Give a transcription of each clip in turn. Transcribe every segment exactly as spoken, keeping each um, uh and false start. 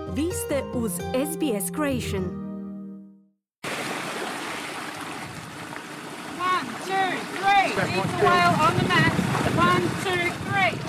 Vi ste uz S B S Creation. One, two, three. Leave the whale on the mat. One, two, three.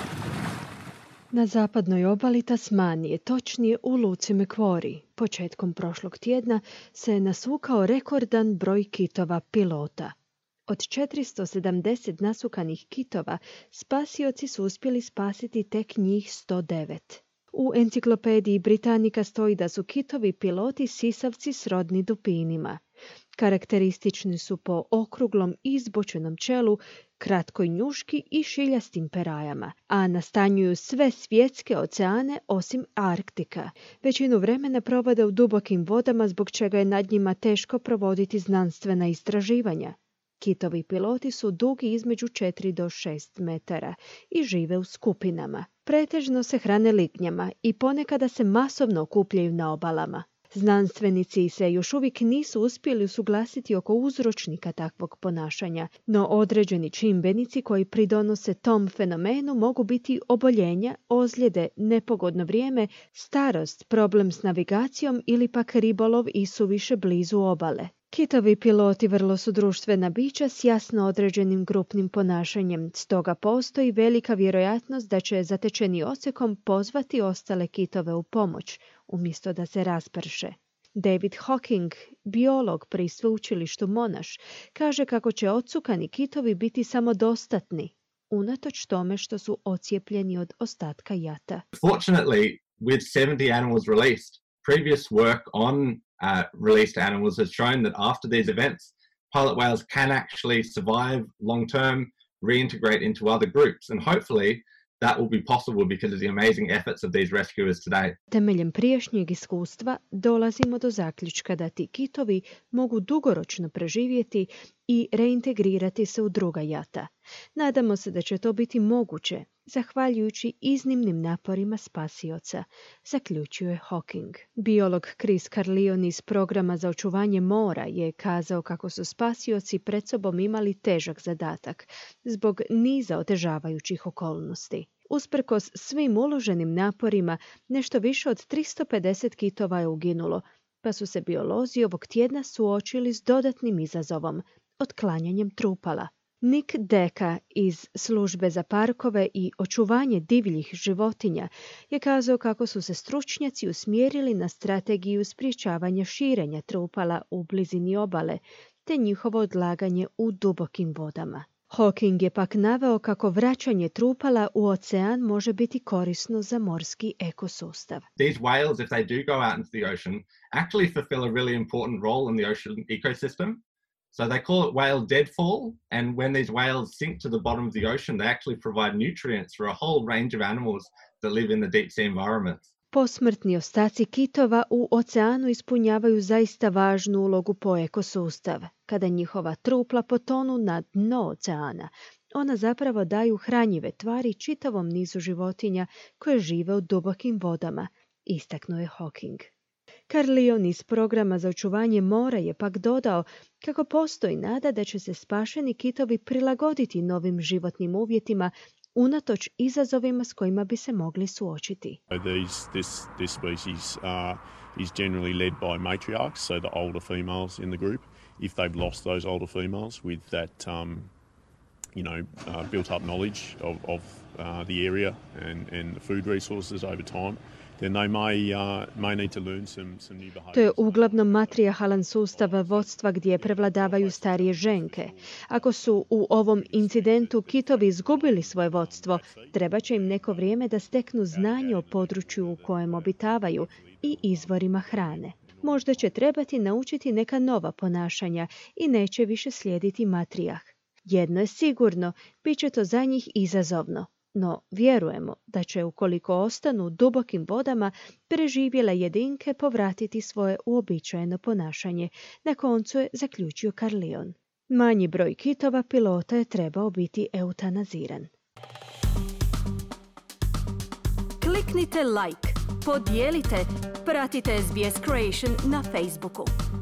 Na zapadnoj obali Tasmanije, točnije u luci Macquarie, početkom prošlog tjedna se nasukao rekordan broj kitova pilota. Od četiristo sedamdeset nasukanih kitova spasioci su uspjeli spasiti tek njih sto devet. U enciklopediji Britanika stoji da su kitovi piloti sisavci srodni dupinima. Karakteristični su po okruglom i izbočenom čelu, kratkoj njuški i šiljastim perajama, a nastanjuju sve svjetske oceane osim Arktika. Većinu vremena provode u dubokim vodama, zbog čega je nad njima teško provoditi znanstvena istraživanja. Kitovi piloti su dugi između četiri do šest metara i žive u skupinama. Pretežno se hrane lignjama i ponekada se masovno okupljaju na obalama. Znanstvenici se još uvijek nisu uspjeli usuglasiti oko uzročnika takvog ponašanja, no određeni čimbenici koji pridonose tom fenomenu mogu biti oboljenja, ozljede, nepogodno vrijeme, starost, problem s navigacijom ili pak ribolov i suviše blizu obale. Kitovi piloti vrlo su društvena bića s jasno određenim grupnim ponašanjem, stoga postoji velika vjerojatnost da će zatečeni osekom pozvati ostale kitove u pomoć, umjesto da se rasprše. David Hawking, biolog pri sveučilištu Monash, kaže kako će odsukani kitovi biti samodostatni, unatoč tome što su ocijepljeni od ostatka jata. Fortunately, with seventy animals released, previous work on Uh, released animals has shown that after these events, pilot whales can actually survive long term, reintegrate into other groups, and hopefully that will be possible because of the amazing efforts of these rescuers today. Temeljem prijašnjeg iskustva dolazimo do zaključka da ti kitovi mogu dugoročno preživjeti i reintegrirati se u druga jata. Nadamo se da će to biti moguće, zahvaljujući iznimnim naporima spasioca, zaključuje Hawking. Biolog Chris Carleon iz programa za očuvanje mora je kazao kako su spasioci pred sobom imali težak zadatak zbog niza otežavajućih okolnosti. Usprkos svim uloženim naporima, nešto više od tristo pedeset kitova je uginulo, pa su se biolozi ovog tjedna suočili s dodatnim izazovom, otklanjanjem trupala. Nick Deka iz Službe za parkove i očuvanje divljih životinja je kazao kako su se stručnjaci usmjerili na strategiju sprječavanja širenja trupala u blizini obale, te njihovo odlaganje u dubokim vodama. Hawking je pak naveo kako vraćanje trupala u ocean može biti korisno za morski ekosustav. These whales, if they do go out into the ocean, actually fulfill a really important role in the ocean ecosystem. So they call it whale deadfall, and when these whales sink to the bottom of the ocean, they actually provide nutrients for a whole range of animals that live in the deep sea environments. Posmrtni ostaci kitova u oceanu ispunjavaju zaista važnu ulogu po ekosustav. Kada njihova trupla potonu na dno oceana, ona zapravo daju hranjive tvari čitavom nizu životinja koje žive u dubokim vodama, istaknuo je Hawking. Carleon iz programa za očuvanje mora je pak dodao kako postoji nada da će se spašeni kitovi prilagoditi novim životnim uvjetima unatoč izazovima s kojima bi se mogli suočiti. These, this, this species uh, is generally led by matriarchs, so the older females in the group. If they've lost those older females with that um, you know, uh, built up knowledge of, of uh, the area and, and the food resources over time, then they may, uh, may need to learn some, some new behaviors. To je uglavnom matrijarhalan sustav vodstva gdje prevladavaju starije ženke. Ako su u ovom incidentu kitovi izgubili svoje vodstvo, treba će im neko vrijeme da steknu znanje o području u kojem obitavaju i izvorima hrane. Možda će trebati naučiti neka nova ponašanja i neće više slijediti matrijah. Jedno je sigurno, bit će to za njih izazovno. No vjerujemo da će, ukoliko ostanu u dubokim vodama, preživjele jedinke povratiti svoje uobičajeno ponašanje. Na koncu je zaključio Carleon. Manji broj kitova pilota je trebao biti eutanaziran. Kliknite like, podijelite, pratite S B S Creation na Facebooku.